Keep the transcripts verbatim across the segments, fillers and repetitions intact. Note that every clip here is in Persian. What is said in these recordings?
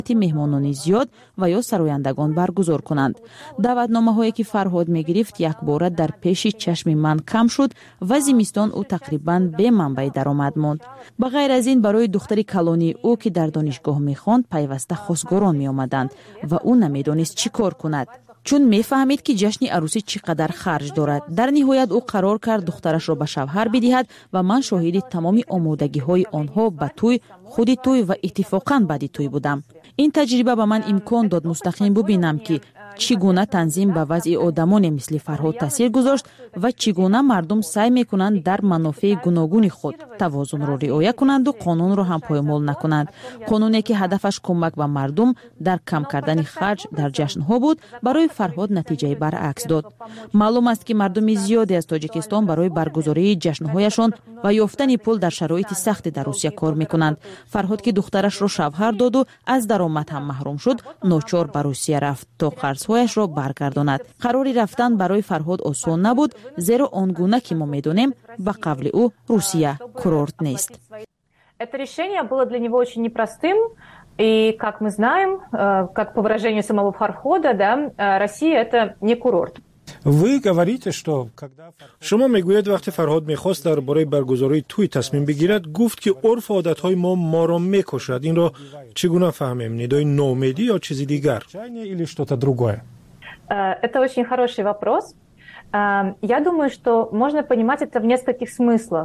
меҳмонони зиёд ва ё сарояндагон баргузор кунанд. даъватномаҳое ки Фарҳод мегирифт якбора дар пеши чашми ман кам шуд ва зимистон ӯ тақрибан бе манбаи даромад монд. ба ғайр аз ин барои духтари калонии ӯ ки дар донишгоҳ мехонд пайваста хосгорон меомаданд ва ӯ намедонист чӣ кор кунад, чун мефаҳмид ки ҷашни арӯсӣ чӣ қадар харҷ дорад. дар ниҳоят ӯ қарор кард духтарашро ба шавҳар бидиҳад ва ман шоҳиди тамоми омодагиҳои онҳо ба тӯй, худи тӯй ва иттифоқан баъди тӯй будам. ин таҷриба ба ман имкон дод мустақим бубинам ки чӣ гуна танзим ба вазъи одамоне мисли Фарҳод таъсир гузошт ва чӣ гуна мардум сай мекунанд дар манофеи гуногуни худ тавозунро риоя кунанду қонунро ҳам поймол накунанд. қонуне ки ҳадафаш кӯмак ба мардум дар кам кардани харҷ дар ҷашнҳо буд, барои Фарҳод натиҷаи баръакс дод. маълум аст ки мардуми зиёде аз Тоҷикистон барои баргузории ҷашнҳояшон ва ёфтани пул дар шароити сахте дар Русия кор мекунанд. Фарҳод ки духтарашро шавҳар доду аз даромад ҳам маҳрум шуд, ночор ба Русия рафт то қарзҳояшро баргардонад. қарори рафтан барои Фарҳод осон набуд, зеро он гуна ки мо медонем, ба қавли ӯ Русия курорт нест. Это решение было для него очень непростым, и, как мы знаем, как по выражению самого Фархода, да, Россия это не курорт. Вы говорите, что когда шумо мегӯед вақти Фарҳод мехост дар бораи баргузории тӯй тасмим бигирад, гуфт ки урфу одатҳои мо моро мекушад. Инро чӣ гуна фаҳмем? Нидои ноумедӣ ё чизи дигар? Или что-то другое? Это очень хороший вопрос. Я думаю, что можно понимать это в нескольких смыслах.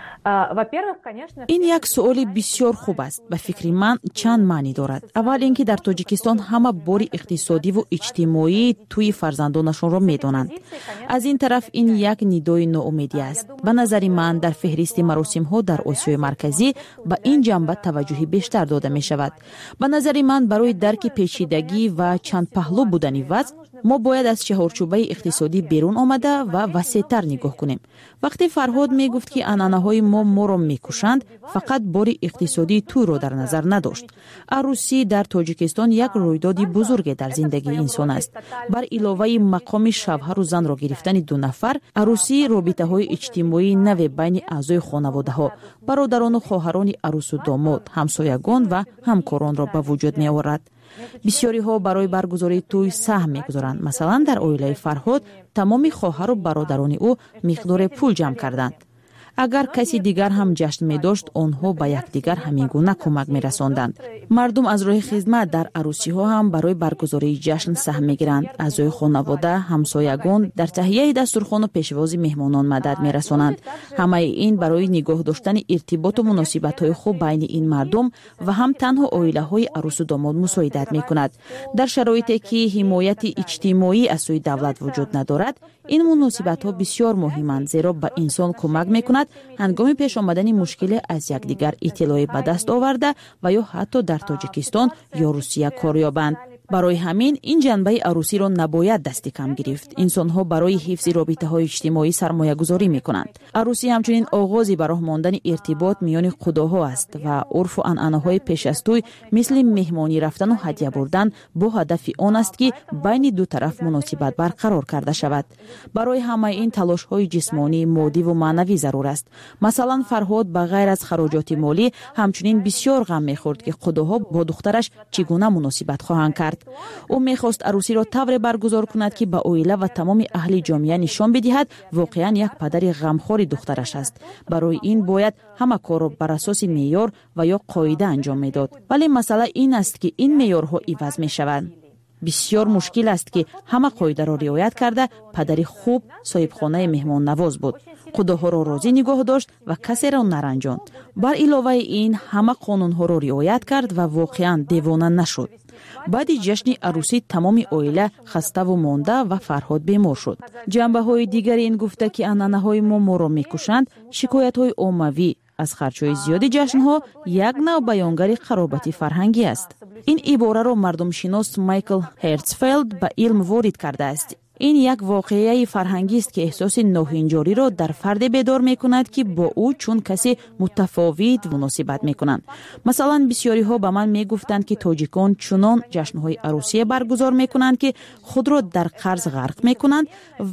ин як суоли бисёр хуб аст. ба фикри ман чанд маънӣ дорад. аввал ин ки дар Тоҷикистон ҳама бори иқтисодиву иҷтимоии тӯи фарзандонашонро медонанд. аз ин тараф ин як нидои ноумедӣ аст. ба назари ман дар феҳристи маросимҳо дар Осиёи марказӣ ба ин ҷанба таваҷҷӯҳи бештар дода мешавад. ба назари ман барои дарки печидагӣ ва чандпаҳлӯ будани вазъ мо бояд аз чаҳорчӯбаи иқтисодӣ берун омада ва васеътар нигоҳ кунем. вақте Фарҳод мегуфт ки анъанаҳои мо моро мекушанд, фақат бори иқтисодии тӯйро дар назар надошт. арӯсӣ дар Тоҷикистон як рӯйдоди бузурге дар зиндагии инсон аст. бар иловаи мақоми шавҳару занро гирифтани ду нафар, арӯсӣ робитаҳои иҷтимоии наве байни аъзои хонаводаҳо, бародарону хоҳарони арӯсу домод, ҳамсоягон ва ҳамкоронро ба вуҷуд меорад. бисёриҳо барои баргузории тӯй саҳм мегузоранд. масалан, дар оилаи Фарҳод тамоми хоҳару бародарони ӯ миқдоре пул ҷамъ карданд. агар каси дигар ҳам ҷашн медошт, онҳо ба якдигар ҳамин гуна кӯмак мерасонданд. мардум аз роҳи хизмат дар арӯсиҳо ҳам барои баргузории ҷашн саҳм мегиранд. аъзои хонавода, ҳамсоягон дар таҳияи дастурхону пешвози меҳмонон мадад мерасонанд. ҳамаи ин барои нигоҳ доштани иртиботу муносибатҳои хуб байни ин мардум ва ҳам танҳо оилаҳои арӯсу домод мусоидат мекунад. дар шароите ки ҳимояти иҷтимоӣ аз сӯи давлат вуҷуд надорад, ин муносибатҳо бисёр муҳиманд, зеро ба инсон кӯмак мекунад ҳангоми пеш омадани мушкиле аз якдигар иттилоӣ ба даст оварда ва ё ҳатто дар Тоҷикистон ё Русия кор ёбанд. барои ҳамин ин ҷанбаи арӯсиро набояд дасти кам гирифт. инсонҳо барои ҳифзи робитаҳои иҷтимоӣ сармоягузорӣ мекунанд. арӯсӣ ҳамчунин оғози ба роҳ мондани иртибот миёни худоҳо аст ва урфу анъанаҳои пеш аз тӯй мисли меҳмонӣ рафтану ҳадя бурдан бо ҳадафи он аст ки байни ду тараф муносибат барқарор карда шавад. барои ҳамаи ин талошҳои ҷисмонӣ, моддиву маънавӣ зарур аст. масалан, Фарҳод ба ғайр аз хароҷоти молӣ ҳамчунин бисёр ғам мехӯрд ки худоҳо бо духтараш чӣ гуна муносибат хоҳанд кард. ӯ мехост арӯсиро тавре баргузор кунад ки ба оила ва тамоми аҳли ҷомеа нишон бидиҳад воқеан як падари ғамхори духтараш аст. барои ин бояд ҳама корро бар асоси меъёр ва ё қоида анҷом медод. вале масъала ин аст ки ин меъёрҳо иваз мешаванд. бисёр мушкил аст ки ҳама қоидаро риоят карда падари хуб соҳибхонаи меҳмоннавоз буд. худоҳоро розӣ нигоҳ дошт ва касеро наранҷонд. бар иловаи ин ҳама қонунҳоро риоят кард ва воқеан девона нашуд. баъди ҷашни арӯсӣ тамоми оила хаставу монда ва Фарҳод бемор шуд. ҷанбаҳои дигари ин гуфта ки анъанаҳои мо моро мекушанд, шикоятҳои оммавӣ аз харчҳои зиёди ҷашнҳо як навъ баёнгари қаробати фарҳангӣ аст. ин ибораро мардумшинос Майкл Херцфелд ба илм ворид кардааст. ин як воқеаи фарҳангист ки эҳсоси ноҳинҷориро дар фарде бедор мекунад ки бо ӯ чун каси мутафовит муносибат мекунанд. масалан, бисёриҳо ба ман мегуфтанд ки тоҷикон чунон ҷашнҳои арӯсие баргузор мекунанд ки худро дар қарз ғарқ мекунанд ва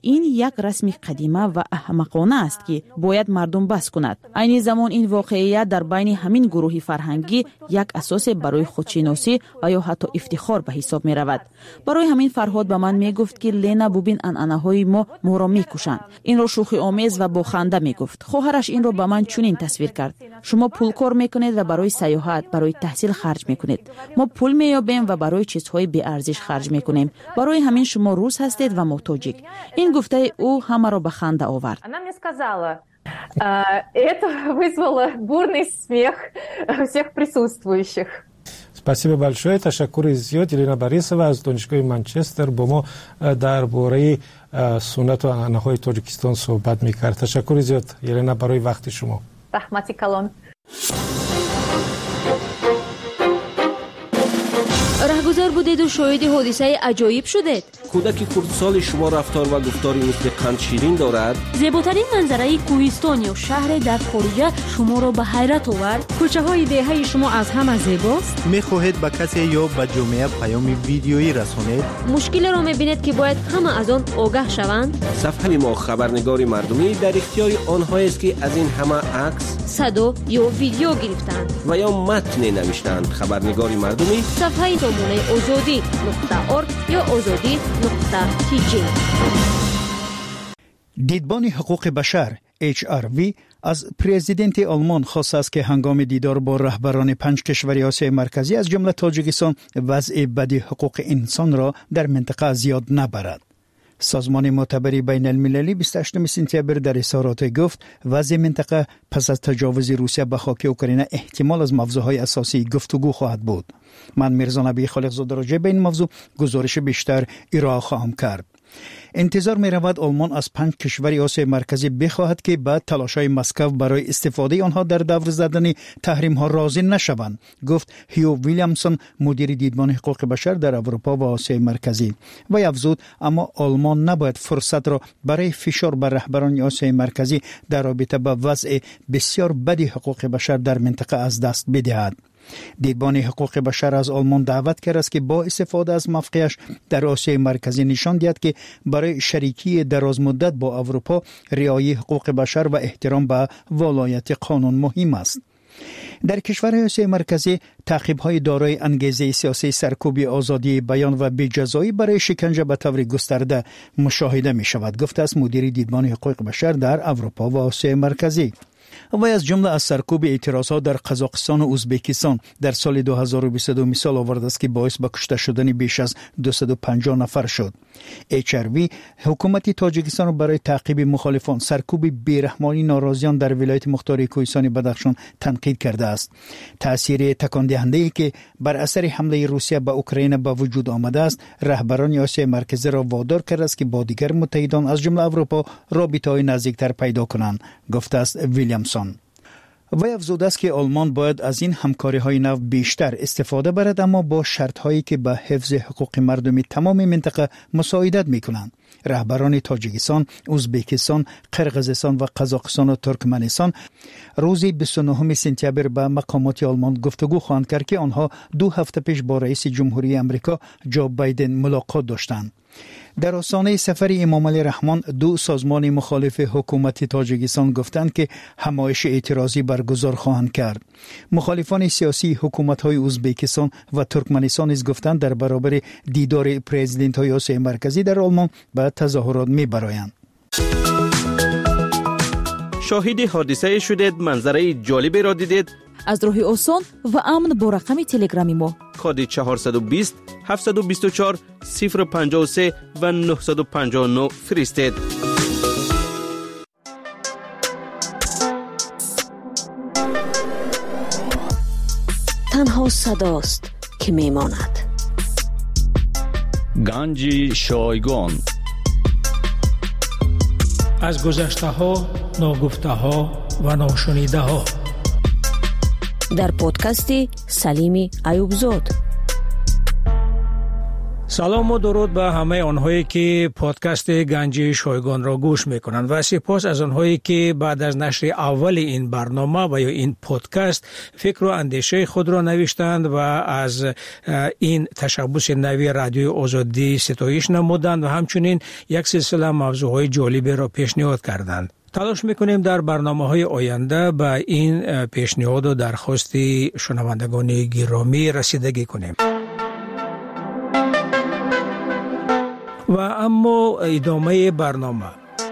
این یک رسم قدیمه و احمقانه است که باید مردم بس کند. عین زمان این واقعیت در بین همین گروهی فرهنگی یک اساس برای خودشناسی و یا حتی افتخار به حساب می رود. برای همین فرهاد به من می گفت که لینا ببین انعنه‌های ما ما را می کشند. این را شوخی آمیز و با خنده می گفت. خواهرش این را به من چنین تصویر کرد: شما پول کار می کنید و برای سیاحت، برای تحصیل خرج می کنید. ما پول می یابیم و برای چیزهای بی ارزش خرج می کنیم. برای همین شما روس هستید و ما تاجیک. این گفته او همه را به خنده آورد. Это вызвало бурный смех всех присутствующих. спасибо большое. تشکر زیاد. یلنا باریسова از دانشگاه منچستر با ما درباره سنت و انعنه‌های تاجیکستان صحبت می‌کرد. تشکر زیاد یلنا برای وقت شما. رحمتی کلان. رهگذر بودید و شاهد حادثه عجایب شدید. کودک خردسال شما رفتار و گفتاری مثل قند شیرین دارد. زیباترین منظره کوهستان یا شهر در خارج شما را به حیرت آورد. کوچه های دهه شما از همه زیباست. میخواهید به کسی یا به جامعه پیام ویدیویی رسانید؟ مشکل را میبینید که باید همه از آن آگاه شوند. صفحه ما خبرنگار مردمی در اختیار آنهایی است که از این همه عکس، صدا یا ویدیو گرفتند و یا متن نوشتند. خبرنگار مردمی صفحه سامانه آزادی نقطه ارگ یا آزادی نقطه تی جی. دیدبان حقوق بشر اچ آر وی از پرزیدنت آلمان خواست است که هنگام دیدار با رهبران پنج کشور آسیای مرکزی از جمله تاجیکستان وضع بد حقوق انسان را در منطقه زیاد نبرد. سازمان معتبری بین المللی بیست و هشتم سپتامبر در اظهارات گفت وضع منطقه پس از تجاوز روسیه به خاک اوکراین احتمال از موضوعهای اساسی گفتگو خواهد بود. من میرزا نبی خالقزاده راجع به این موضوع گزارش بیشتر ارائه خواهم کرد. انتظار می رود آلمان از پنج کشور آسیای مرکزی بخواهد که بعد تلاش‌های مسکو برای استفاده آنها در دور زدن تحریم ها راضی نشوند، گفت هیو ویلیامسون مدیر دیدبان حقوق بشر در اروپا و آسیای مرکزی. و افزود اما آلمان نباید فرصت را برای فشار بر رهبران آسیای مرکزی در رابطه با وضع بسیار بد حقوق بشر در منطقه از دست بدهد. دیدبان حقوق بشر از آلمان دعوت کرد است که با استفاده از موقعش در آسیای مرکزی نشان دهد که برای شریکی دراز مدت با اروپا رعایت حقوق بشر و احترام به ولایت قانون مهم است. در کشورهای آسیای مرکزی تعقیب‌های دارای انگیزه سیاسی، سرکوب آزادی بیان و بی‌جزایی برای شکنجه به طور گسترده مشاهده می‌شود، گفته است مدیر دیدبان حقوق بشر در اروپا و آسیای مرکزی. و از جمله از سرکوب اعتراضات در قزاقستان و ازبکستان در سال دو هزار و بیست و دو مثال آورده است که باعث به کشته شدن بیش از دویست و پنجاه نفر شد. اچ آر وی حکومت تاجیکستان را برای تعقیب مخالفان، سرکوب بیرحمانه ناراضیان در ولایت مختار کوهستان بدخشان تنقید کرده است. تأثیر تکان دهنده‌ای که بر اثر حمله روسیه به اوکراین به وجود آمده است، رهبران آسیای مرکزی را وادار کرده است که با دیگر متحدان از جمله اروپا رابطه‌های نزدیکتر پیدا کنند، گفته است ویلیامسون. و افزوده است که آلمان باید از این همکاری‌های نو بیشتر استفاده برد، اما با شرط‌هایی که به حفظ حقوق مردم تمام منطقه مساعدت می‌کنند. رهبران تاجیکستان، ازبکستان، قرقیزستان و قزاقستان و ترکمنستان روز بیست و نهم سپتامبر با مقامات آلمان گفتگو خواهند کرد که آنها دو هفته پیش با رئیس جمهوری آمریکا جو بایدن ملاقات داشتند. در آستانه سفر امام علی رحمان دو سازمان مخالف حکومت تاجیکستان گفتند که همایش اعتراضی برگزار خواهند کرد. مخالفان سیاسی حکومت‌های ازبکستان و ترکمنستان نیز گفتند در برابر دیدار پرزیدنت‌های آسیای مرکزی در آلمان به تظاهرات می‌برآیند. شاهد حادثه شدید، منظره جالبی را دیدید؟ از راه آسان و امن با رقم تلگرامی ما کد چهارصد و بیست هفتصد و بیست و چهار صفر پنجاه و سه و نهصد و پنجاه و نه فرستید. تنها صداست که میماند. گنج شایگان از گذشته ها، ناگفته ها و ناشنیده ها در پادکست سلیم ایوبزاد. سلام و درود به همه آنهایی که پادکست گنج شایگان را گوش میکنند و سپاس از آنهایی که بعد از نشر اول این برنامه و یا این پادکست فکر و اندیشه خود را نوشتند و از این تشبث نوی رادیو آزادی ستایش نمودند و همچنین یک سلسله موضوعهای جالبی را پیشنهاد کردند. تلاش میکنیم در برنامه‌های آینده به این پیشنهاد و درخواست شنوندگان گرامی رسیدگی کنیم. و اما ادامه برنامه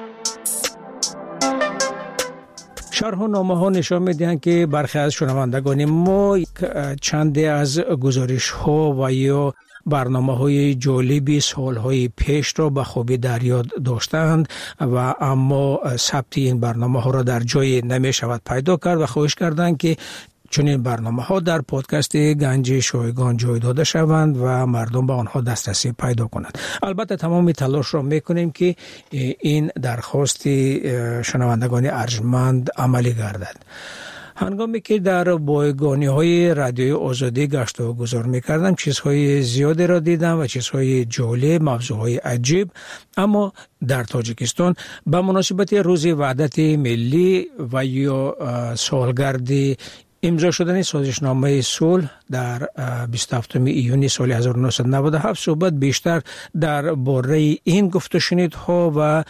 شرح و نامه ها نشان میدهند که برخی از شنوندگان ما چندی از گزارش ها و یا برنامه های جالبی سال های پیش را به خوبی در یاد داشتند و اما ثبت این برنامه ها را در جای نمی شود پیدا کرد و خواهش کردند که چون این برنامه ها در پادکست گنج شایگان جای داده شوند و مردم به آنها دسترسی پیدا کنند. البته تمام تلاش را میکنیم که این درخواست شنوندگان ارجمند عملی گردد. هنگامی که در بایگانی های رادیو آزادی گشت و گذار میکردم چیزهای زیادی را دیدم و چیزهای جالب، موضوعهای عجیب. اما در تاجیکستان به مناسبت روز وحدت ملی و یا سالگرد امضا شدن سازشنامه صلح در بیست و هفتم ایون سال هزار و نهصد و نود و هفت صحبت بیشتر در باره این گفت و شنیدها و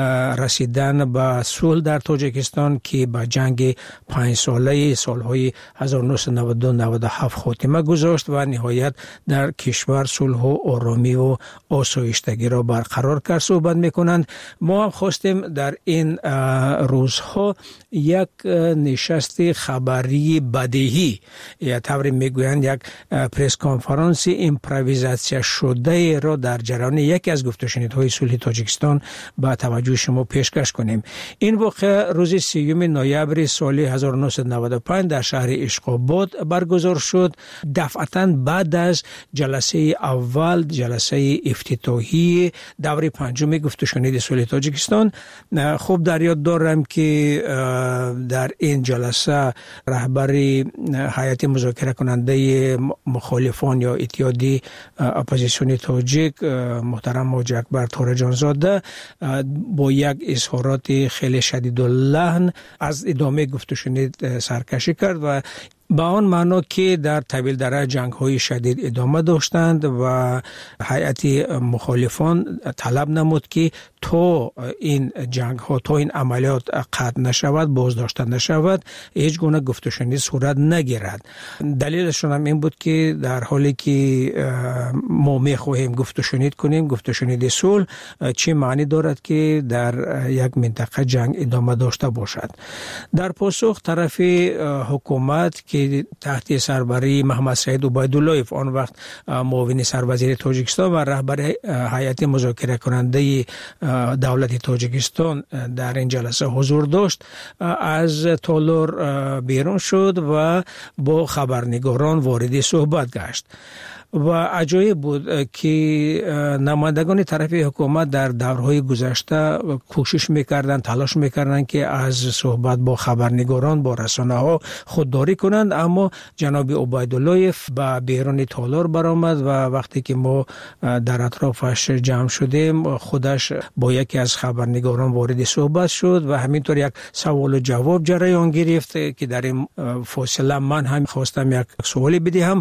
رسیدن به صلح در تاجیکستان که با جنگ پنج ساله سالهای هزار و نهصد و نود و دو نود و هفت خاتمه گذاشت و نهایت در کشور صلح و آرامی و آسایشتگی را برقرار کرد صحبت میکنند. ما هم خواستیم در این روزها یک نشست خبری بدیهی یا طوری میگویند یک پرس کنفرانس ایمپرویزاسیا شده را در جریان یکی از گفت و شنیدهای صلح تاجیکستان به توجه شما پیشکش کنیم. این واقعه روز سیوم نوامبر سال هزار و نهصد و نود و پنج در شهر اشقاباد برگزار شد، دفعتاً بعد از جلسه اول، جلسه افتتاحی دوره پنجم گفت و شنید صلح تاجیکستان. خوب در یاد دارم که در این جلسه رهبر هیئت مذاکره کننده مخالفان یا اتحادیه اپوزیسیون تاجیک محترم حاجی اکبر تارجان زاده با یک اظهارات خیلی شدید اللحن از ادامه گفت و شنید سرکشی کرد و با آن معنا که در طویل دره جنگ های شدید ادامه داشتند و هیئت مخالفان طلب نمود که تا این جنگ ها، تا این عملیات قطع نشود، بازداشته نشود، هیچ گونه گفت و شنید صورت نگیرد. دلیلشون هم این بود که در حالی که ما میخواهیم گفت و شنید کنیم، گفت و شنید صلح چه معنی دارد که در یک منطقه جنگ ادامه داشته باشد. در پاسخ طرف حکومت که تحت سربری محمد سعید عبیداللهیف آن وقت معاون سروزیر تاجیکستان و رهبر هیئت مذاکره کننده دولت تاجیکستان در این جلسه حضور داشت، از تالار بیرون شد و با خبرنگاران وارد صحبت گشت. و عجایب بود که نمایندگان طرف حکومت در دورهای گذشته کوشش میکردند، تلاش میکردند که از صحبت با خبرنگاران، با رسانه ها خودداری کنند، اما جناب عبیداللهیف به بیرون تالار برآمد و وقتی که ما در اطرافش جمع شدیم خودش با یکی از خبرنگاران وارد صحبت شد و همینطور یک سوال و جواب جریان گرفت که در این فاصله من هم خواستم یک سوالی بدهم،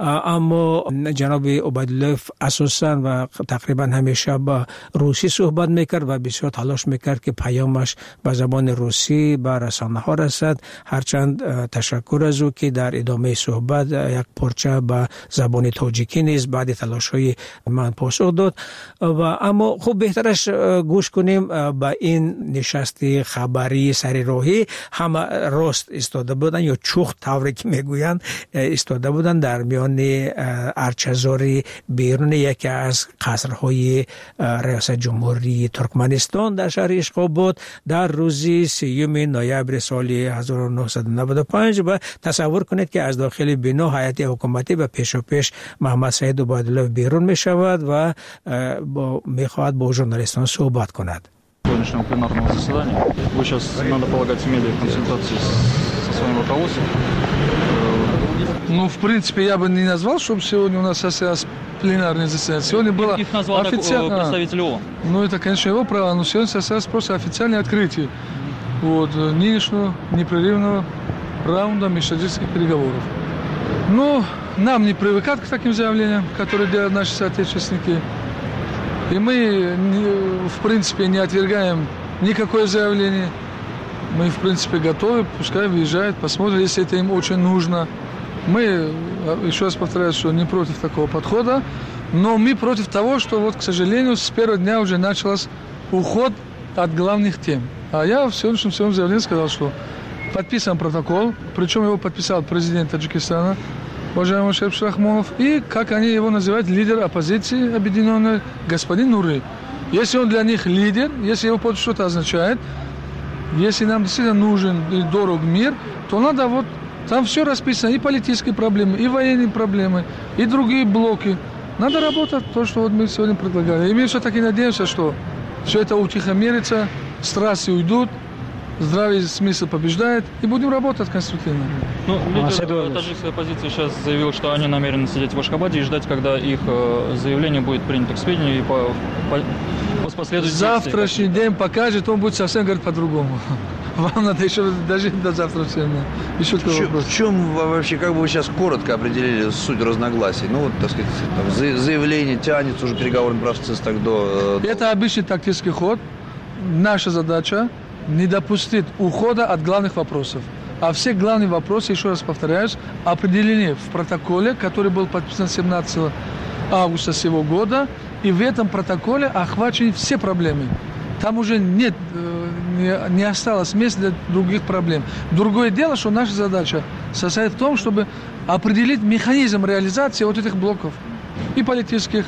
اما جناب عبیداللهیف اساساً و تقریبا همیشه با روسی صحبت میکرد و بسیار تلاش میکرد که پیامش به زبان روسی به رسانه ها رسد. هرچند تشکر از او که در ادامه صحبت یک پارچه به زبان تاجیکی نیز بعد تلاش های من پاسخ داد. و اما خوب بهترش گوش کنیم به این نشست خبری سر راهی. همه راست استاده بودن یا چوخ طوری که میگویند استاده بودن در میان ارچه‌زاری بیرون یکی از قصرهای ریاست جمهوری ترکمنستان در شهر اشقاباد در روز سیوم نوامبر سال هزار و نهصد و نود و پنج. و تصور کنید که از داخل بنا هیئت حکومتی به پیش و پیش محمد سعید عبیدالله بیرون می شود و با میخواهد با ژورنالیستان صحبت کند. Сегодняшнего пленарного заседания. Вы сейчас, надо полагать, имели консультации со своим руководством? Ну, в принципе, я бы не назвал, чтобы сегодня у нас состоялась пленарное заседание. Сегодня было их назвал официально... представитель ООН. Ну, это, конечно, его право, но сегодня состоялось просто официальное открытие вот, нынешнего непрерывного раунда межстатистических переговоров. Ну, нам не привыкать к таким заявлениям, которые делают наши соотечественники. И мы, в принципе, не отвергаем никакое заявление. Мы, в принципе, готовы, пускай выезжают, посмотрят, если это им очень нужно. Мы, еще раз повторяю, что не против такого подхода, но мы против того, что, вот, к сожалению, с первого дня уже начался уход от главных тем. А я в сегодняшнем своем заявлении сказал, что подписан протокол, причем его подписал президент Таджикистана, уважаемый Шериф Шахмонов, и, как они его называют, лидер оппозиции объединенной, господин Нуры. Если он для них лидер, если его подпись что-то означает, если нам действительно нужен и дорог мир, то надо вот, там все расписано, и политические проблемы, и военные проблемы, и другие блоки. Надо работать, то, что вот мы сегодня предлагали. И мы все-таки надеемся, что все это утихомирится, страсти уйдут, здравый смысл побеждает, и будем работать конструктивно. Ну, лидер таджикской оппозиции сейчас заявил, что они намерены сидеть в Ашхабаде и ждать, когда их заявление будет принято к сведению и по, по, последует. Завтрашний день покажет, он будет совсем говорить по-другому. Вам надо еще дожить до завтрашнего дня. Еще в, чем, в чем вообще, как бы вы сейчас коротко определили суть разногласий? Ну, вот, так сказать, там, заявление тянется, уже переговорный процесс так до... Это обычный тактический ход. Наша задача не допустить ухода от главных вопросов. А все главные вопросы, еще раз повторяюсь, определены в протоколе, который был подписан семнадцатого августа сего года. И в этом протоколе охвачены все проблемы. Там уже нет, не, не осталось места для других проблем. Другое дело, что наша задача состоит в том, чтобы определить механизм реализации вот этих блоков. И политических,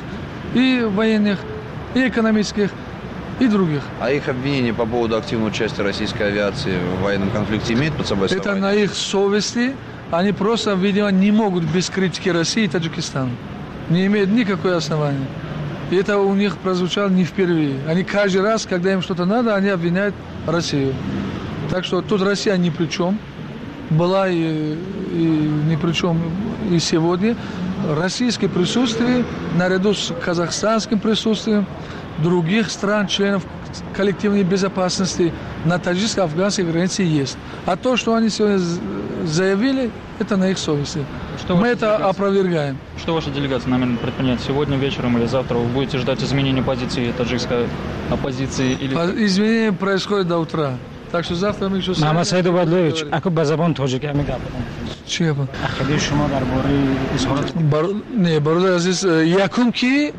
и военных, и экономических, и других. А их обвинения по поводу активного участия российской авиации в военном конфликте имеют под собой основания? Это на их совести. Они просто, видимо, не могут без критики России и Таджикистана. Не имеют никакого основания. И это у них прозвучало не впервые. Они каждый раз, когда им что-то надо, они обвиняют Россию. Так что тут Россия ни при чем. Была и, и ни при чем и сегодня. Российское присутствие, наряду с казахстанским присутствием, других стран, членов коллективной безопасности на таджикско-афганской границе есть. А то, что они сегодня заявили, это на их совести. Что Мы это делегация? опровергаем. Что ваша делегация намерена предпринять сегодня вечером или завтра? Вы будете ждать изменения позиции таджикской оппозиции? Или... Изменения происходят до утра. Так что завтра мы еще... Мама Саиду Бадлович, ако ба забон тоджики ами гап Чия ба? Ахиди шумо дар бораи изҳорот... Не, Бародар Азиз, якум ки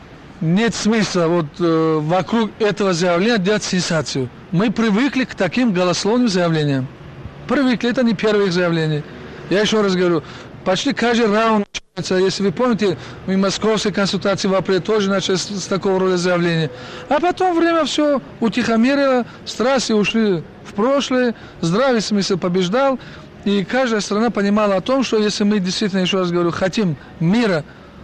нет смысла вот э, вокруг этого заявления делать сенсацию. Мы привыкли к таким голословным заявлениям. Привыкли, это не первых заявлений. Я еще раз говорю, почти каждый раунд начинается, если вы помните, в московской консультации в апреле тоже начались с, с такого рода заявления. А потом время все утихомирило, страсти ушли в прошлое, здравый смысл побеждал, и каждая страна понимала о том, что если мы действительно, еще раз говорю, хотим мира,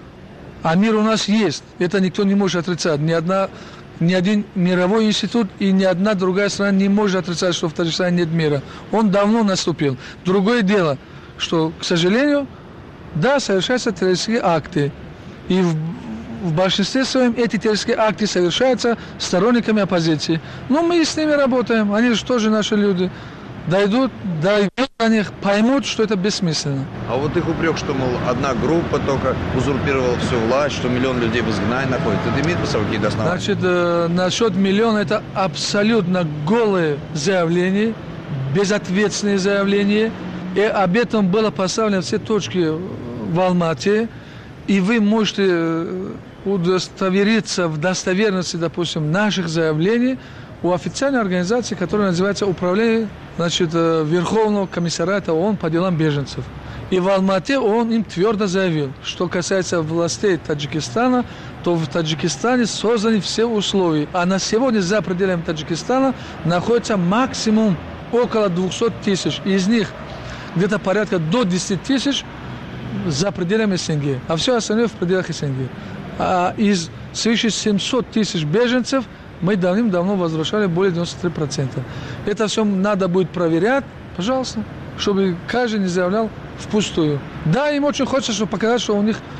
а мир у нас есть, это никто не может отрицать. Ни, одна, ни один мировой институт и ни одна другая страна не может отрицать, что в Таджикистане нет мира. Он давно наступил. Другое дело, что, к сожалению, да, совершаются террористические акты. И в, в большинстве своем эти террористические акты совершаются сторонниками оппозиции. Но мы с ними работаем, они же тоже наши люди. Дойдут, дойдут до них, поймут, что это бессмысленно. А вот их упрек, что, мол, одна группа только узурпировала всю власть, что миллион людей в изгнании находится, это имеет по собой какие-то основания? Значит, э, насчет миллиона это абсолютно голое заявление, безответственное заявление. И об этом было поставлено все точки в Алмате. И вы можете удостовериться в достоверности, допустим, наших заявлений у официальной организации, которая называется Управление, значит, Верховного комиссариата ООН по делам беженцев. И в Алмате он им твердо заявил, что касается властей Таджикистана, то в Таджикистане созданы все условия. А на сегодня за пределами Таджикистана находится максимум около двухсот тысяч. Из них где-то порядка до десяти тысяч за пределами СНГ. А все остальное в пределах СНГ. А из свыше семисот тысяч беженцев мы давным-давно возвращали более девяноста трёх процентов. Это все надо будет проверять, пожалуйста, чтобы каждый не заявлял впустую. Да, им очень хочется, чтобы показать, что у них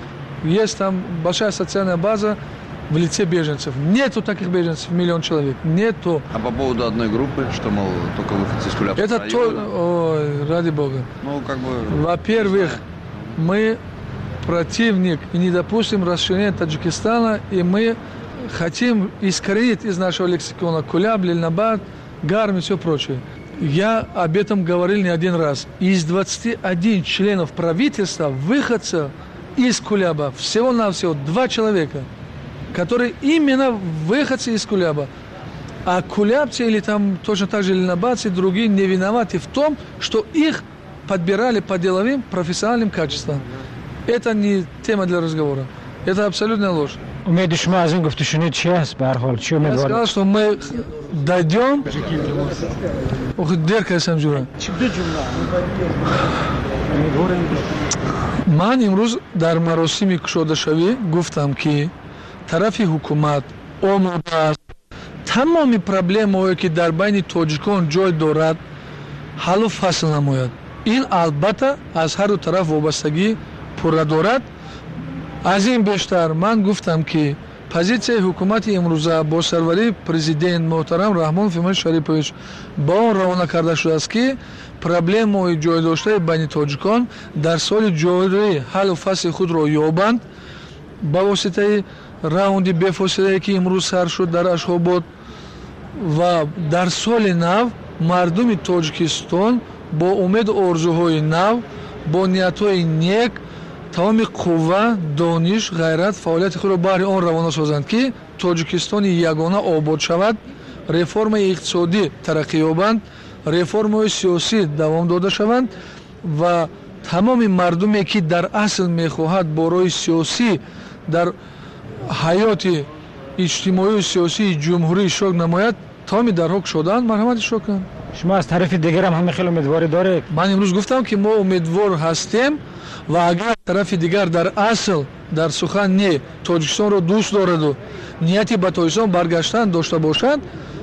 есть там большая социальная база в лице беженцев. Нету таких беженцев, миллион человек. Нету. А по поводу одной группы, что, мол, только выходцы из Кулябского Это района? то... Ой, ради бога. Ну, как бы... Во-первых, мы противник и не допустим расширения Таджикистана, и мы хотим искоренить из нашего лексикона Куляб, Лильнабад, Гарм и все прочее. Я об этом говорил не один раз. Из двадцати одного членов правительства, выходцев из Куляба, всего-навсего два человека, которые именно выходцы из Куляба. А кулябцы или там точно так же лильнабадцы, другие не виноваты в том, что их подбирали по деловым профессиональным качествам. Это не тема для разговора. Это абсолютная ложь. Я сказал, что мы дойдем... من امروز در مراسم کشاده‌شوی گفتم که طرف حکومت آماده است تمام پرابلم‌هایی که در بین تاجیکان جای دارد حل و فصل نماید. این البته از هر دو طرف وابستگی پوره دارد. از این بیشتر من گفتم که позиция حکومت امروزه با سروری پرزیدنت محترم رحمان فیمن شریفویچ با آن روانه کرده شده است که پرابلم‌های جای داشته بین تاجیکان در سال جاری حل و فصل خود را یابند با واسطه راوند بفاصله که امروز سر شد در اشخاباد و در سال نو مردم تاجیکستان با امید آرزوهای نو با نیت‌های نیک تمام قوه، دانش، غیرت، فعالیت خود را بهر آن روانه سازند که تاجیکستان یگانه آباد شود، رفرم اقتصادی ترقی یابند، رفرم سیاسی دوام داده شوند و تمام مردمی که در اصل میخواهد برای سیاسی در حیات اجتماعی و سیاسی جمهوری شرکت نماید تمام درها شدند مرحمت شرکت کنند. شما از طرف دیگر هم همه خیلی امیدواری داره؟ من امروز گفتم که ما امیدوار هستیم و اگر طرف دیگر در اصل در سخن نه تاجیکستان رو دوست دارد و نیتی به تاجیکستان برگشتن داشته باشد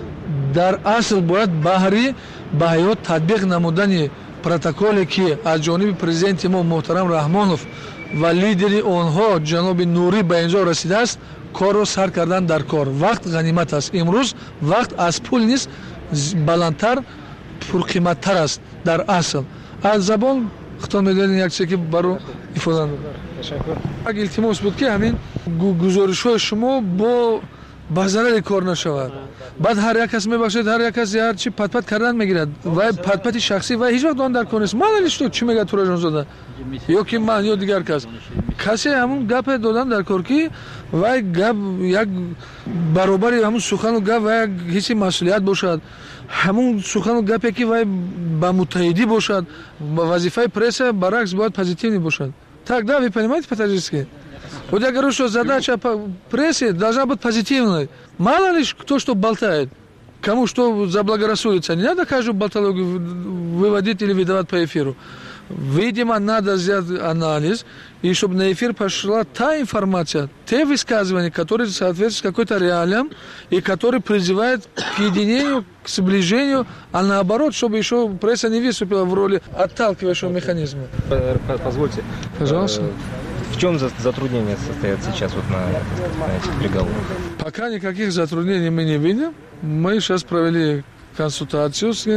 در اصل باید بهری به حیات تطبیق نمودن پروتکلی که از جانب پرزیدنت ما محترم رحمانوف و لیدر آنها جناب نوری به اینجا رسیده است کار رو سر کردن در کار. وقت غنیمت است. امروز وقت از پول نیست بلندتر پرقیمتتر است در اصل. از زبان خطاب می‌دارین یک چیزی که برای ifade تشکر. اگه التماس بود که همین گزارش‌های شما با بازار کار نشود. بعد هر یک کس میبخشید هر یک کس هر چی پت پت کردن میگیرد و پت پت شخصی و هیچ وقت آن در کار نیست. مالش تو چی میگه تو زاده یا که من یا دیگر کس کسی همون گپ دادن در کار کی و گپ یک برابر همون سخن و گپ و هیچ مسئولیت باشد همون سخن و گپی که و با متحدی باشد وظیفه پرس برعکس باید پوزیتیوی باشد. Тогда вы понимаете по-таджикски? Вот я говорю, что задача прессы должна быть позитивной. Мало ли кто что болтает, кому что заблагорассудится. Не надо каждую болтологию выводить или выдавать по эфиру. Видимо, надо сделать анализ, и чтобы на эфир пошла та информация, те высказывания, которые соответствуют какой-то реалиям, и которые призывают к единению, к сближению, а наоборот, чтобы еще пресса не выступила в роли отталкивающего механизма. Позвольте. Пожалуйста. В чем затруднения состоят сейчас вот на, на этих переговорах? Пока никаких затруднений мы не видим. Мы сейчас провели консультацию с,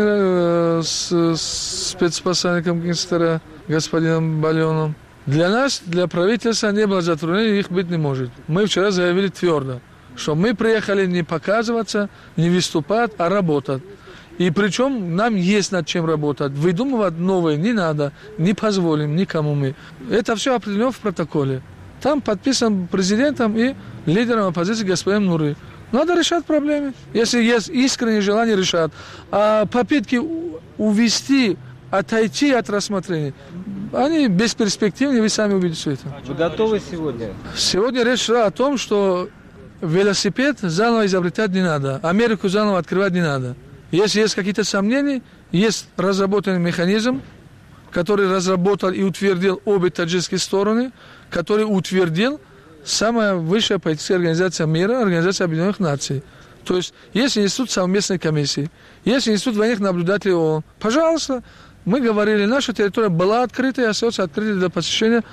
с, с спецпосланником Кинстера, господином Балионом. Для нас, для правительства не было затруднений, их быть не может. Мы вчера заявили твердо, что мы приехали не показываться, не выступать, а работать. И причем нам есть над чем работать. Выдумывать новые не надо, не позволим никому мы. Это все определено в протоколе. Там подписан президентом и лидером оппозиции господином Нури. Надо решать проблемы. Если есть искреннее желание решать. А попытки увести, отойти от рассмотрения, они бесперспективны, вы сами увидите это. Вы готовы сегодня? Сегодня речь шла о том, что велосипед заново изобретать не надо. Америку заново открывать не надо. Если есть какие-то сомнения, есть разработанный механизм, который разработал и утвердил обе таджикские стороны, который утвердил самая высшая политическая организация мира, Организация Объединенных Наций. То есть есть институт совместной комиссии, есть институт военных наблюдателей ООН. Пожалуйста, мы говорили, наша территория была открыта и остается открытой для посещения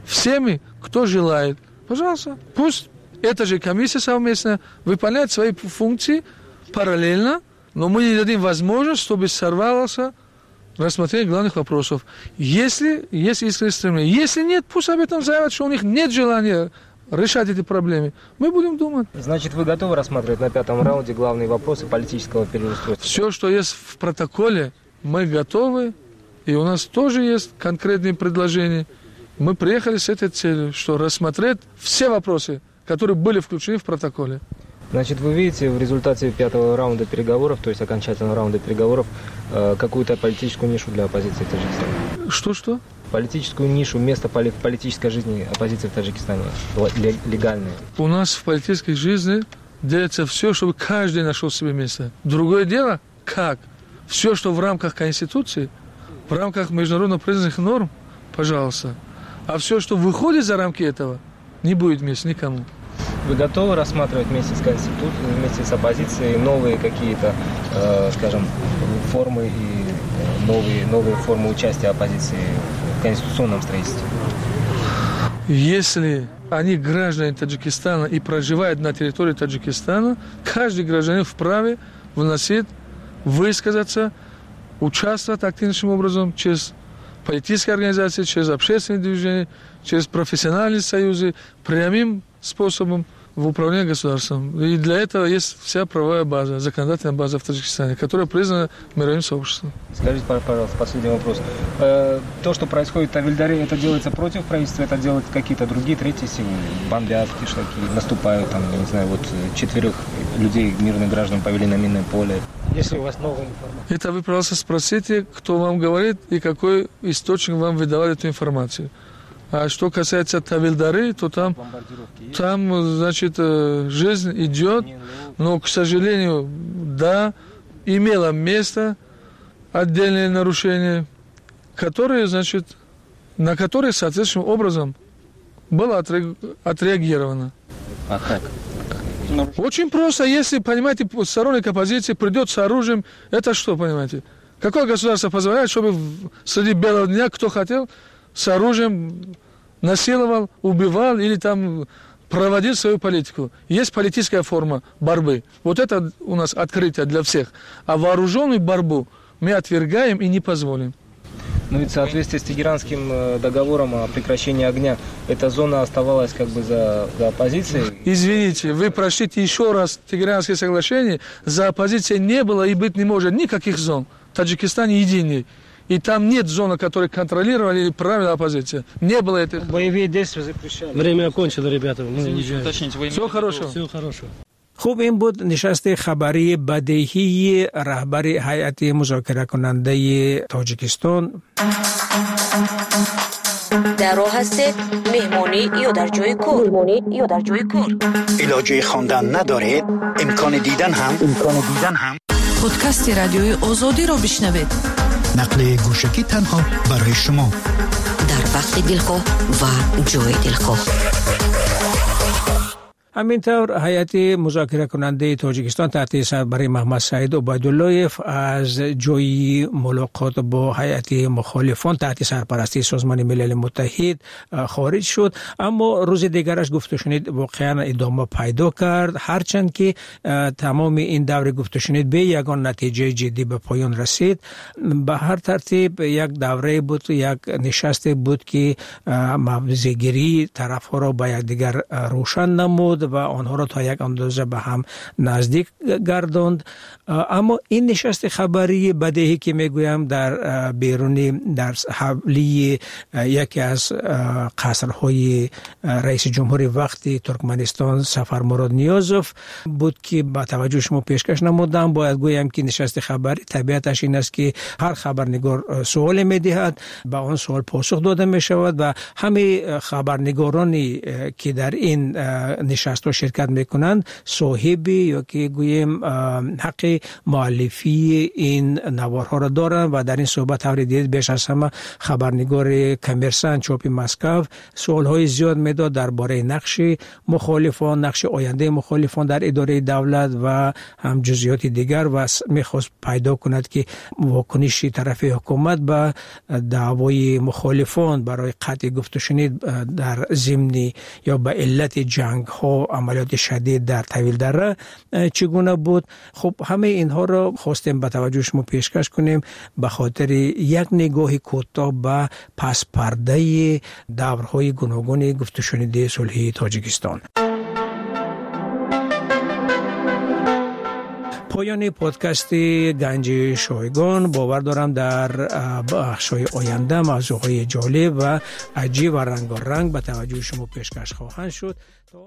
всеми, кто желает. Пожалуйста, пусть эта же комиссия совместно выполняет свои функции параллельно, но мы не дадим возможность, чтобы сорвался рассмотрение главных вопросов. Если есть искреннее стремление. Если нет, пусть об этом заявят, что у них нет желания решать эти проблемы. Мы будем думать. Значит, вы готовы рассматривать на пятом раунде главные вопросы политического переустройства? Все, что есть в протоколе, мы готовы. И у нас тоже есть конкретные предложения. Мы приехали с этой целью, что рассмотреть все вопросы, которые были включены в протоколе. Значит, вы видите в результате пятого раунда переговоров, то есть окончательного раунда переговоров, какую-то политическую нишу для оппозиции в Таджикистане? Что-что? Политическую нишу, место в политической жизни оппозиции в Таджикистане, легальное. У нас в политической жизни делается все, чтобы каждый нашел себе место. Другое дело, как? Все, что в рамках Конституции, в рамках международно признанных норм, пожалуйста. А все, что выходит за рамки этого, не будет места никому. Вы готовы рассматривать вместе с Конституцией, вместе с оппозицией новые какие-то, э, скажем, формы и новые, новые формы участия оппозиции в конституционном строительстве? Если они граждане Таджикистана и проживают на территории Таджикистана, каждый гражданин вправе вносить, высказаться, участвовать активнейшим образом через политические организации, через общественные движения, через профессиональные союзы, прямым способом в управлении государством. И для этого есть вся правовая база, законодательная база в Таджикистане, которая признана мировым сообществом. Скажите, пожалуйста, последний вопрос. То, что происходит в Тавильдаре, это делается против правительства, это делают какие-то другие, третьи силы? Бомбят, кишлаки, наступают, там, я не знаю, вот четверых людей, мирных граждан, повели на минное поле. Если у вас новая информация. Это вы, пожалуйста, спросите, кто вам говорит и какой источник вам выдавал эту информацию. А что касается Тавильдары, то там, там, значит, жизнь идет, но, к сожалению, да, имело место отдельные нарушения, которые, значит, на которые соответствующим образом было отреагировано. А как? Очень просто, если, понимаете, сторонник оппозиции придет с оружием, это что, понимаете? Какое государство позволяет, чтобы среди белого дня кто хотел с оружием насиловал, убивал или там проводил свою политику? Есть политическая форма борьбы. Вот это у нас открытие для всех. А вооруженную борьбу мы отвергаем и не позволим. Ну ведь в соответствии с Тегеранским договором о прекращении огня, эта зона оставалась как бы за, за оппозицией. Извините, вы прочтите еще раз Тегеранские соглашения. За оппозицией не было и быть не может никаких зон. Таджикистан единый. И там нет зоны, которые контролировали или правила оппозиция. Не было этого. Боевые действия запрещали. Время окончено, ребята. Все хорошо. Все хорошо. خوب این بود نشست خبری بدیهی رهبر هیئت مذاکره کننده تاجیکستان. در راه هستید مهمانی یا در جای کار مهمانی یا در جای کار علاج خواندن ندارید امکان دیدن هم امکان دیدن هم پادکست رادیوی آزادی را بشنوید نقل گوشکی تنها برای شما در وقت دلخواه و جای دلخواه. همینطور هیئت مذاکره کننده تاجیکستان تحت سربری محمد سعید عبیداللهیف از جای ملاقات با هیئت مخالفان تحت سرپرستی سازمان ملل متحد خارج شد، اما روز دیگرش گفته شنید واقعا ادامه پیدا کرد، هرچند که تمام این دور گفته شنید به یگان نتیجه جدی به پایان رسید. به هر ترتیب یک دوره بود، یک نشست بود که موضع‌گیری طرف‌ها را به یکدیگر روشن نمود و آنها را تا یک اندازه به هم نزدیک گرداند. اما این نشست خبری بدیهی که میگویم در بیرون در حولی یکی از قصرهای رئیس جمهور وقتی ترکمنستان سفرمراد نیازوف بود که با توجه شما پیشکش نمودم. باید گویم که نشست خبری طبیعتش این است که هر خبرنگار سوال میدهد، به آن سوال پاسخ داده می شود و همه خبرنگارانی که در این نشست پادکست ها شرکت میکنند صاحب یا که گویم حق مؤلفی این نوارها را دارند و در این صحبت هم دید بیش از همه خبرنگار کمرسان چاپ مسکو سوال های زیاد میداد درباره نقش مخالفان، نقش آینده مخالفان در اداره دولت و هم جزئیات دیگر و میخواست پیدا کند که واکنش طرف حکومت به دعوای مخالفان برای قطع گفت و شنید در ضمن یا به علت جنگ ها عملیات شدید در طویل دره چگونه بود. خب همه اینها را خواستیم به توجه شما پیشکش کنیم به خاطر یک نگاه کوتاه به پس پرده دورهای گوناگون گفت و شنید صلحی تاجیکستان. پایان پادکست گنج شایگان. باور دارم در بخش‌های آینده موضوعهای جالب و عجیب و رنگارنگ به توجه شما پیشکش خواهند شد.